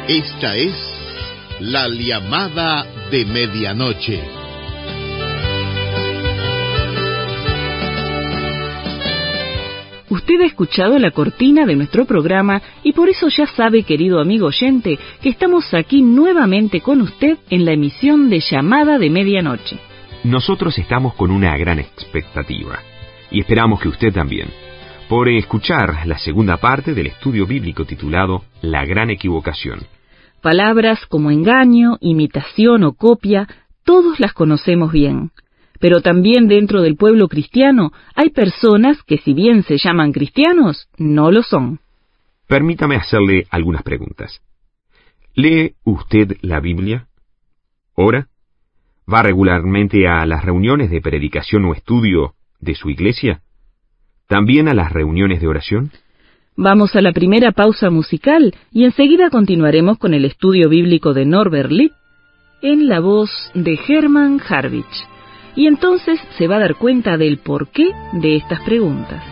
Esta es la llamada de medianoche. Usted ha escuchado la cortina de nuestro programa y por eso ya sabe, querido amigo oyente, que estamos aquí nuevamente con usted en la emisión de Llamada de Medianoche. Nosotros estamos con una gran expectativa y esperamos que usted también, por escuchar la segunda parte del estudio bíblico titulado La Gran Equivocación. Palabras como engaño, imitación o copia, todos las conocemos bien. Pero también dentro del pueblo cristiano hay personas que, si bien se llaman cristianos, no lo son. Permítame hacerle algunas preguntas. ¿Lee usted la Biblia? ¿Ora? ¿Va regularmente a las reuniones de predicación o estudio de su iglesia? ¿También a las reuniones de oración? Vamos a la primera pausa musical y enseguida continuaremos con el estudio bíblico de Norbert Lipp en la voz de Hermann Harwich. Y entonces se va a dar cuenta del porqué de estas preguntas.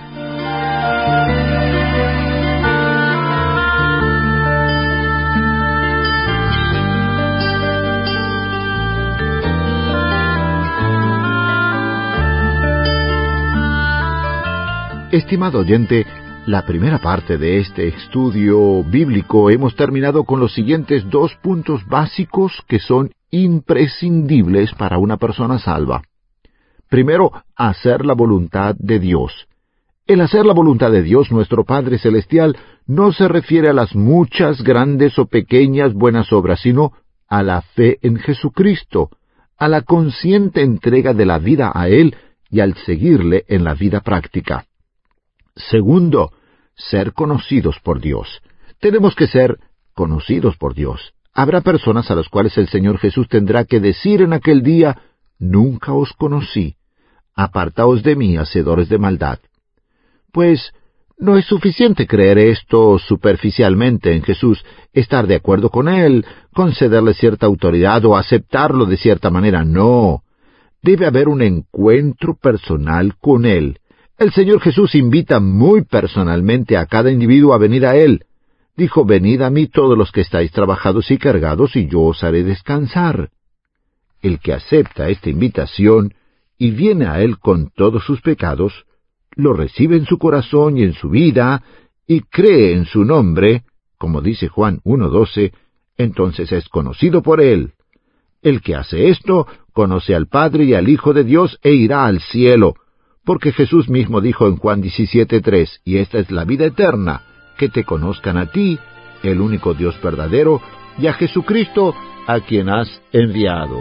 Estimado oyente, la primera parte de este estudio bíblico hemos terminado con los siguientes 2 puntos básicos que son imprescindibles para una persona salva. Primero, hacer la voluntad de Dios. El hacer la voluntad de Dios, nuestro Padre Celestial, no se refiere a las muchas grandes o pequeñas buenas obras, sino a la fe en Jesucristo, a la consciente entrega de la vida a Él y al seguirle en la vida práctica. Segundo, ser conocidos por Dios. Tenemos que ser conocidos por Dios. Habrá personas a las cuales el Señor Jesús tendrá que decir en aquel día: «Nunca os conocí, apartaos de mí, hacedores de maldad». Pues no es suficiente creer esto superficialmente en Jesús, estar de acuerdo con Él, concederle cierta autoridad o aceptarlo de cierta manera. No, debe haber un encuentro personal con Él. El Señor Jesús invita muy personalmente a cada individuo a venir a Él. Dijo: «Venid a mí todos los que estáis trabajados y cargados, y yo os haré descansar». El que acepta esta invitación y viene a Él con todos sus pecados, lo recibe en su corazón y en su vida, y cree en su nombre, como dice Juan 1:12, entonces es conocido por Él. El que hace esto, conoce al Padre y al Hijo de Dios e irá al cielo, porque Jesús mismo dijo en Juan 17:3, «Y esta es la vida eterna, que te conozcan a ti, el único Dios verdadero, y a Jesucristo, a quien has enviado».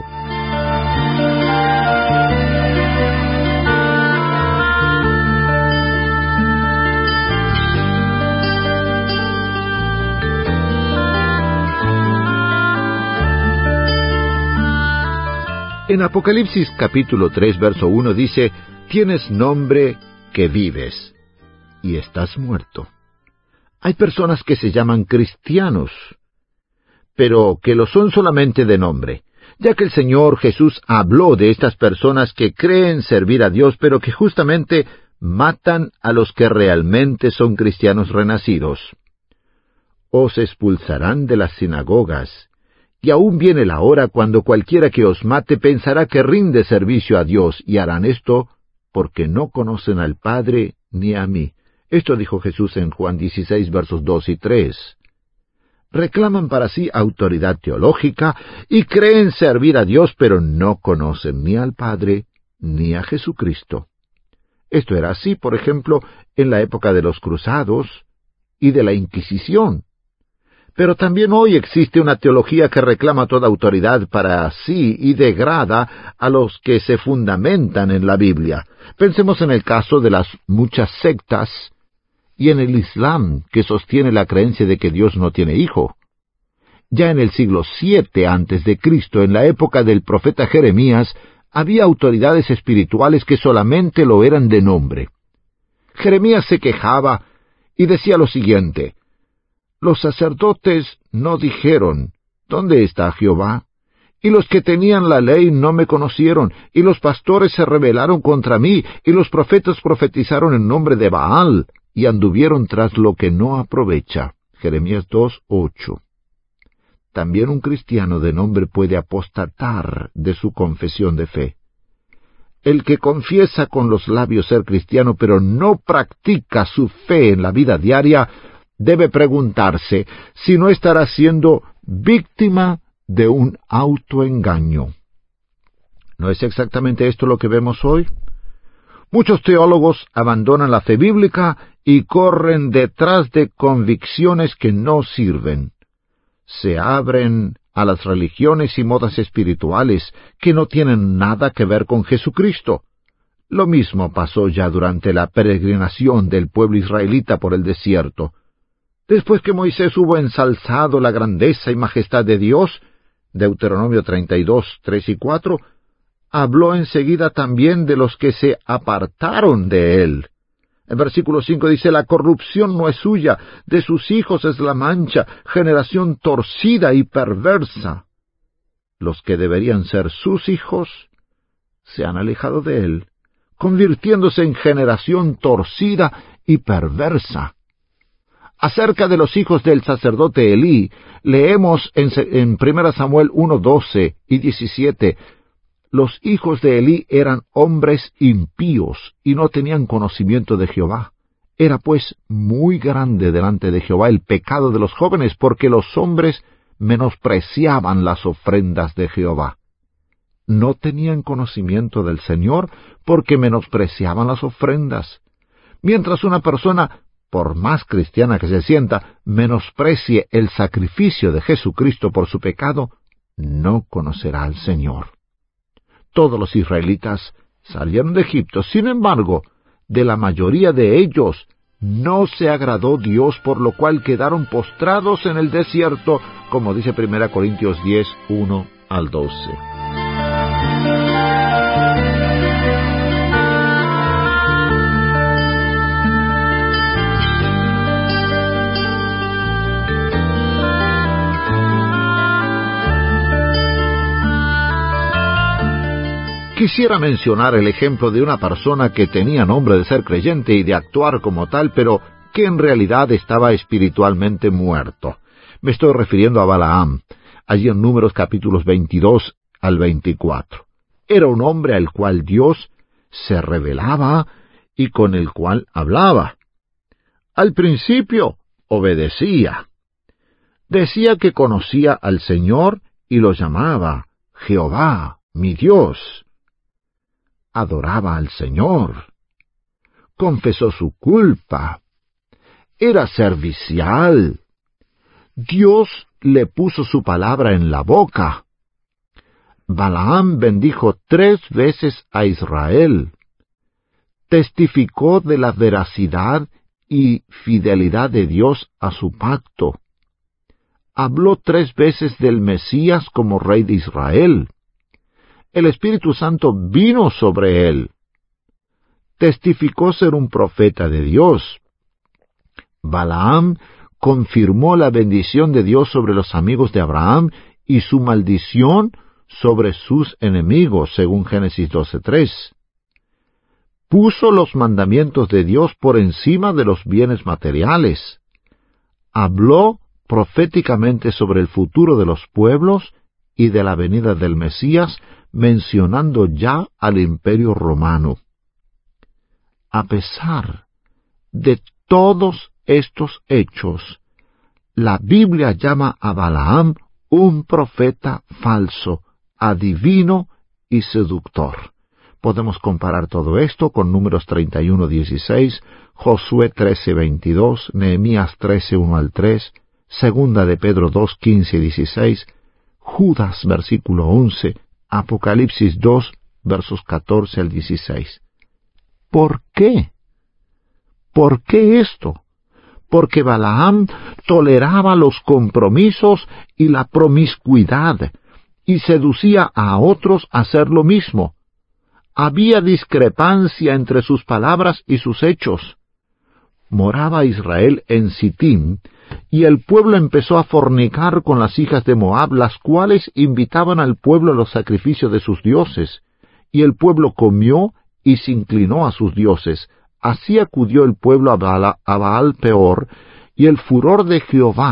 En Apocalipsis capítulo 3, verso 1 dice: «Tienes nombre que vives, y estás muerto». Hay personas que se llaman cristianos, pero que lo son solamente de nombre, ya que el Señor Jesús habló de estas personas que creen servir a Dios, pero que justamente matan a los que realmente son cristianos renacidos. «Os expulsarán de las sinagogas, y aún viene la hora cuando cualquiera que os mate pensará que rinde servicio a Dios, y harán esto porque no conocen al Padre ni a mí». Esto dijo Jesús en Juan 16, versos 2 y 3. Reclaman para sí autoridad teológica y creen servir a Dios, pero no conocen ni al Padre ni a Jesucristo. Esto era así, por ejemplo, en la época de los cruzados y de la Inquisición. Pero también hoy existe una teología que reclama toda autoridad para sí y degrada a los que se fundamentan en la Biblia. Pensemos en el caso de las muchas sectas y en el Islam, que sostiene la creencia de que Dios no tiene hijo. Ya en el siglo VII a.C., en la época del profeta Jeremías, había autoridades espirituales que solamente lo eran de nombre. Jeremías se quejaba y decía lo siguiente: «Los sacerdotes no dijeron, ¿dónde está Jehová? Y los que tenían la ley no me conocieron, y los pastores se rebelaron contra mí, y los profetas profetizaron en nombre de Baal, y anduvieron tras lo que no aprovecha». Jeremías 2:8. también un cristiano de nombre puede apostatar de su confesión de fe. El que confiesa con los labios ser cristiano, pero no practica su fe en la vida diaria, debe preguntarse si no estará siendo víctima de un autoengaño. ¿No es exactamente esto lo que vemos hoy? Muchos teólogos abandonan la fe bíblica y corren detrás de convicciones que no sirven. Se abren a las religiones y modas espirituales que no tienen nada que ver con Jesucristo. Lo mismo pasó ya durante la peregrinación del pueblo israelita por el desierto. Después que Moisés hubo ensalzado la grandeza y majestad de Dios, Deuteronomio 32, 3 y 4, habló enseguida también de los que se apartaron de él. En versículo 5 dice, la corrupción no es suya, de sus hijos es la mancha, generación torcida y perversa. Los que deberían ser sus hijos se han alejado de él, convirtiéndose en generación torcida y perversa. Acerca de los hijos del sacerdote Elí, leemos en 1 Samuel 1, 12 y 17, los hijos de Elí eran hombres impíos y no tenían conocimiento de Jehová. Era pues muy grande delante de Jehová el pecado de los jóvenes, porque los hombres menospreciaban las ofrendas de Jehová. No tenían conocimiento del Señor porque menospreciaban las ofrendas. Mientras una persona, por más cristiana que se sienta, menosprecie el sacrificio de Jesucristo por su pecado, no conocerá al Señor. Todos los israelitas salieron de Egipto, sin embargo, de la mayoría de ellos no se agradó Dios, por lo cual quedaron postrados en el desierto, como dice 1 Corintios 10, 1 al 12. Quisiera mencionar el ejemplo de una persona que tenía nombre de ser creyente y de actuar como tal, pero que en realidad estaba espiritualmente muerto. Me estoy refiriendo a Balaam, allí en Números capítulos 22 al 24. Era un hombre al cual Dios se revelaba y con el cual hablaba. Al principio obedecía. Decía que conocía al Señor y lo llamaba Jehová, mi Dios. Adoraba al Señor, confesó su culpa, era servicial. Dios le puso su palabra en la boca. Balaam bendijo 3 veces a Israel. Testificó de la veracidad y fidelidad de Dios a su pacto. Habló 3 veces del Mesías como rey de Israel. El Espíritu Santo vino sobre él. Testificó ser un profeta de Dios. Balaam confirmó la bendición de Dios sobre los amigos de Abraham y su maldición sobre sus enemigos, según Génesis 12:3. Puso los mandamientos de Dios por encima de los bienes materiales. Habló proféticamente sobre el futuro de los pueblos y de la venida del Mesías, mencionando ya al Imperio Romano. A pesar de todos estos hechos, la Biblia llama a Balaam un profeta falso, adivino y seductor. Podemos comparar todo esto con Números 31:16, Josué 13:22, Nehemías 13:1 al 3, Segunda de Pedro 2:15 y 16, Judas versículo 11, Apocalipsis 2, versos 14 al 16. ¿Por qué? ¿Por qué esto? Porque Balaam toleraba los compromisos y la promiscuidad, y seducía a otros a hacer lo mismo. Había discrepancia entre sus palabras y sus hechos. Moraba Israel en Sitim, y el pueblo empezó a fornicar con las hijas de Moab, las cuales invitaban al pueblo a los sacrificios de sus dioses, y el pueblo comió y se inclinó a sus dioses. Así acudió el pueblo a Baal Peor, y el furor de Jehová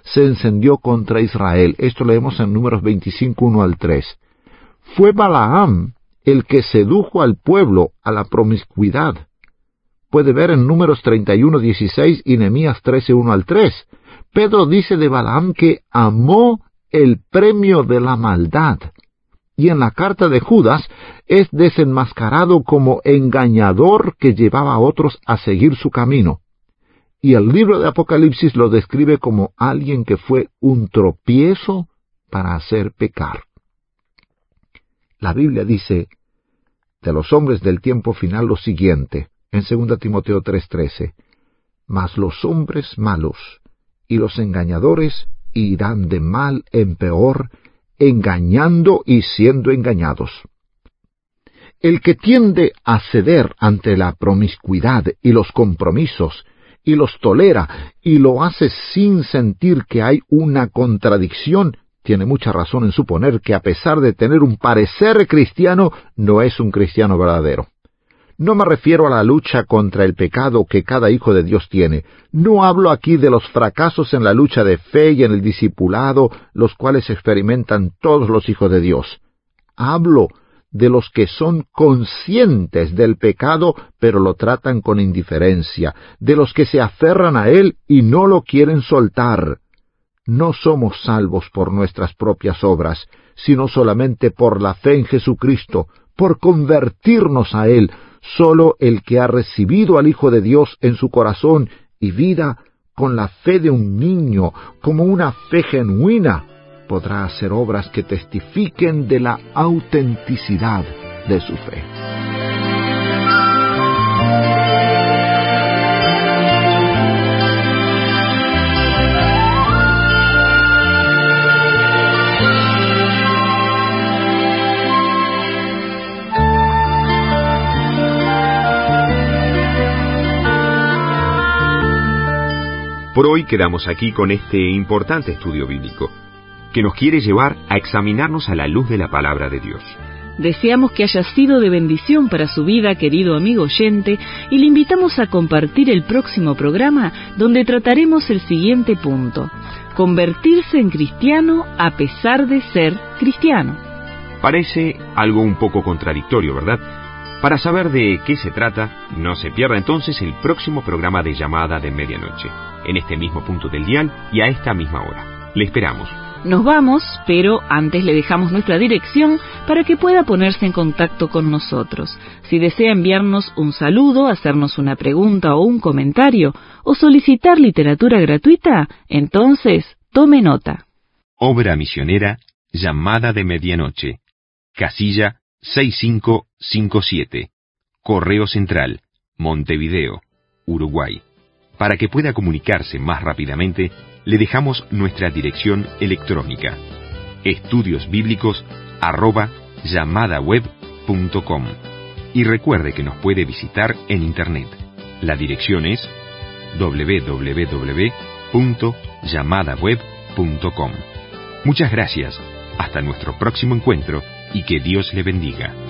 se encendió contra Israel. Esto leemos en Números 25, 1 al 3. Fue Balaam el que sedujo al pueblo a la promiscuidad. Puede ver en Números 31, 16 y Nehemías 13, 1 al 3. Pedro dice de Balaam que amó el premio de la maldad. Y en la carta de Judas es desenmascarado como engañador que llevaba a otros a seguir su camino. Y el libro de Apocalipsis lo describe como alguien que fue un tropiezo para hacer pecar. La Biblia dice de los hombres del tiempo final lo siguiente, en 2 Timoteo 3:13, mas los hombres malos y los engañadores irán de mal en peor, engañando y siendo engañados. El que tiende a ceder ante la promiscuidad y los compromisos, y los tolera, y lo hace sin sentir que hay una contradicción, tiene mucha razón en suponer que a pesar de tener un parecer cristiano, no es un cristiano verdadero. No me refiero a la lucha contra el pecado que cada hijo de Dios tiene. No hablo aquí de los fracasos en la lucha de fe y en el discipulado, los cuales experimentan todos los hijos de Dios. Hablo de los que son conscientes del pecado, pero lo tratan con indiferencia, de los que se aferran a él y no lo quieren soltar. No somos salvos por nuestras propias obras, sino solamente por la fe en Jesucristo, por convertirnos a él. Solo el que ha recibido al Hijo de Dios en su corazón y vida con la fe de un niño, como una fe genuina, podrá hacer obras que testifiquen de la autenticidad de su fe. Por hoy quedamos aquí con este importante estudio bíblico, que nos quiere llevar a examinarnos a la luz de la palabra de Dios. Deseamos que haya sido de bendición para su vida, querido amigo oyente, y le invitamos a compartir el próximo programa, donde trataremos el siguiente punto: convertirse en cristiano a pesar de ser cristiano. Parece algo un poco contradictorio, ¿verdad? Para saber de qué se trata, no se pierda entonces el próximo programa de Llamada de Medianoche, en este mismo punto del dial y a esta misma hora. Le esperamos. Nos vamos, pero antes le dejamos nuestra dirección para que pueda ponerse en contacto con nosotros. Si desea enviarnos un saludo, hacernos una pregunta o un comentario, o solicitar literatura gratuita, entonces tome nota. Obra misionera Llamada de Medianoche, casilla 6557, Correo Central, Montevideo, Uruguay. Para que pueda comunicarse más rápidamente, le dejamos nuestra dirección electrónica: estudiosbiblicos@yamadaweb.com. Y recuerde que nos puede visitar en Internet. La dirección es www.yamadaweb.com. Muchas gracias. Hasta nuestro próximo encuentro y que Dios le bendiga.